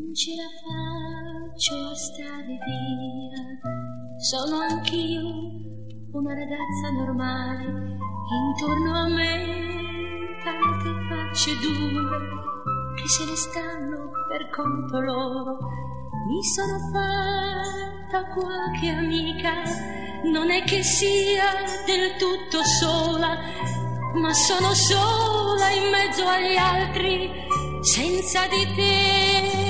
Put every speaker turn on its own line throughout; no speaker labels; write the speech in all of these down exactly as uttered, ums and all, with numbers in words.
Non ce la faccio a stare via, sono anch'io una ragazza normale, intorno a me tante facce dure che se ne stanno per conto loro. Mi sono fatta qualche amica, non è che sia del tutto sola, ma sono sola in mezzo agli altri senza di te.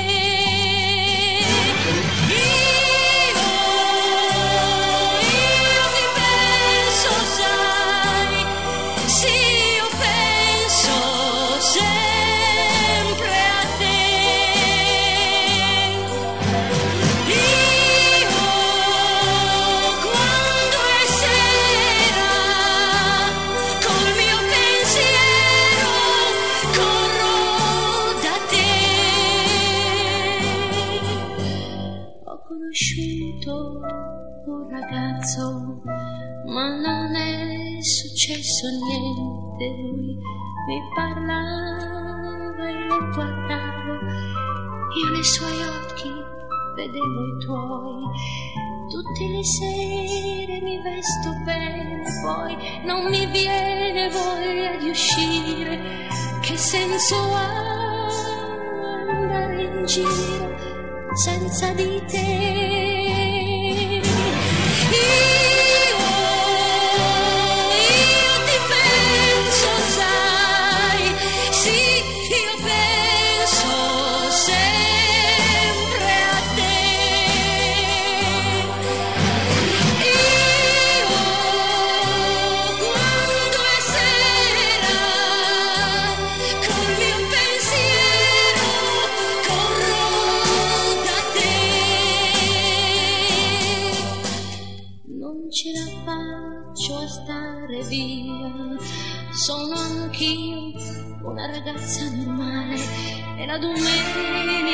Un ragazzo, ma non è successo niente. Lui mi parlava e lo guardavo, io nei suoi occhi vedevo i tuoi. Tutte le sere mi vesto bene, poi non mi viene voglia di uscire. Che senso ha andare in giro senza di te? Ce la faccio a stare via, sono anch'io una ragazza normale e la domenica